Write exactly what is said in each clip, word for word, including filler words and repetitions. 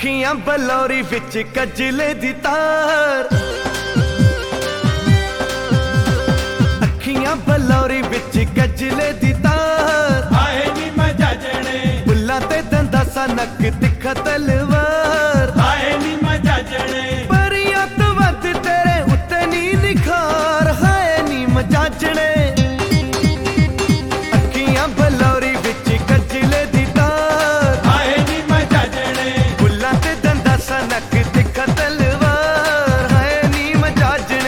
अखियां बलौरी विच कजले दी तार, अखियां बलौरी विच कजले दी तार, आए नी मजाजणे बुल्ला ते दंदा सा नक तिखा तलवार, आए नी मजाजणे परियां तो वध तेरे उत्ते नी निखार, हाय नी मजाजणे अखियां बलौरी विच कजले दी तार, आए नी मजाजणे बुल्ला ते दंदा सा नक तिखा तलवार, हाय नी मजाजणे।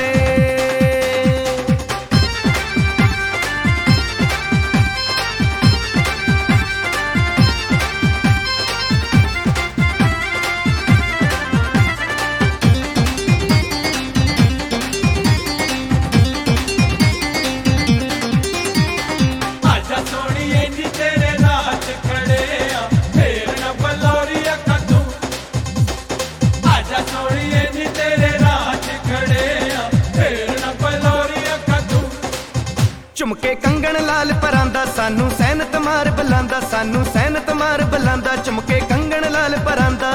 आजा सोनिए नी तेरे राह च खड़े आ फेर ना बलौरी अखां तू, आजा सोनिए नी तेरे राह च खड़े आ फेर ना बलौरी अखां तू। झुमके कंगन लाल परांदा सानू सैनत मार बुलांदा, सानू सैनत मार बुलांदा, झुमके कंगन लाल परांदा।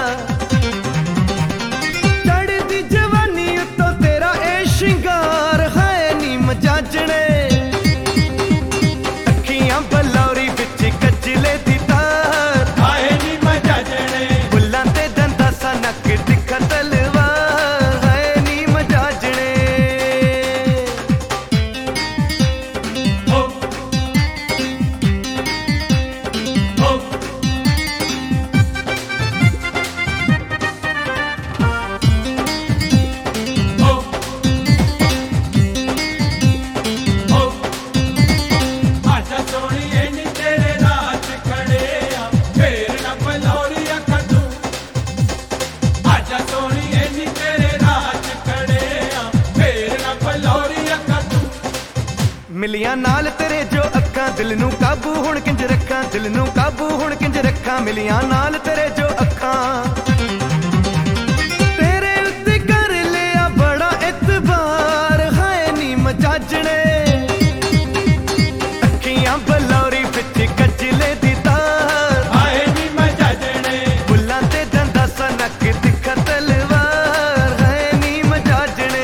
चढ़दी जवानी उत्तों तेरा ए शिंगार, हाय नी मजाजणे अखियां बलौरी विच कजले दी तार, आए नी मजाजणे बुल्लां ते दंदा सा नक तिखा तलवार, हाय नी मजाजणे। हो हो हो हो आजा सोनिए नी तेरे राह च खड़े आ फेर ना बलौरी अखां तू, आजा सोनिए नी तेरे राह च खड़े आ फेर ना बलौरी अखां तू। मिलियां नाल तेरे जो अक्खां, दिल नू काबू हुण किंज रखां, दिल नू काबू हुण किंज रखां, मिलियां नाल तेरे जो अक्खां। तेरे उत्ते कर लिया बड़ा इतबार, हाय नी मजाजणे अखियां बलौरी विच कजले दी तार, आए नी मजाजणे बुल्लां ते दंदा सा नक तिखा तलवार, हाय नी मजाजणे।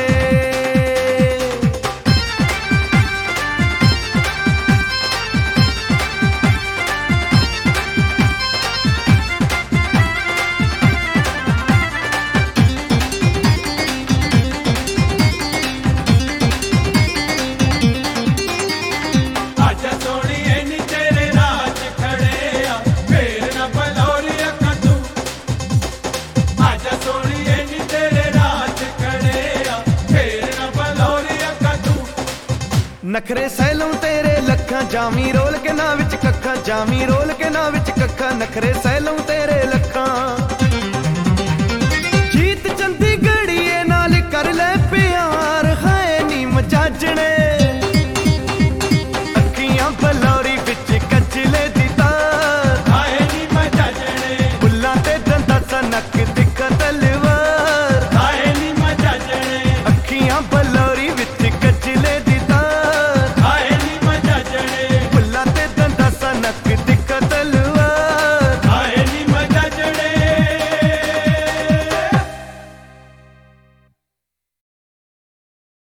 आजा सोनिए नी तेरे राह च खड़े आ फेर ना बलौरी अखां तू, आजा सोनिए नी तेरे राह च खड़े आ फेर ना बलौरी अखां तू। नखरे सैलों तेरे लखां, जामी रोल के ना विच कखा, जामी रोल के ना विच कखा, नखरे सैलों तेरे लखां।